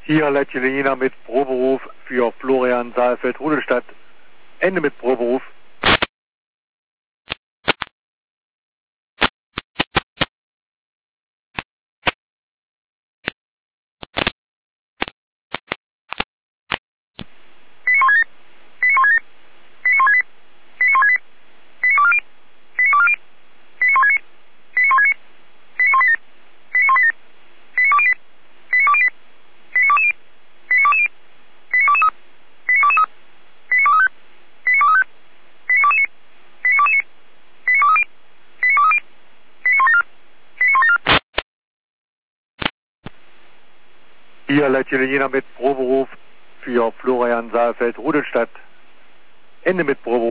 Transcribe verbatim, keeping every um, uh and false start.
Hier Lettjelina mit Proberuf für Florian Saalfeld-Rudelstadt. Ende mit Proberuf. Hier Lettjelina mit Proberuf für Florian Saalfeld-Rudelstadt. Ende mit Proberuf.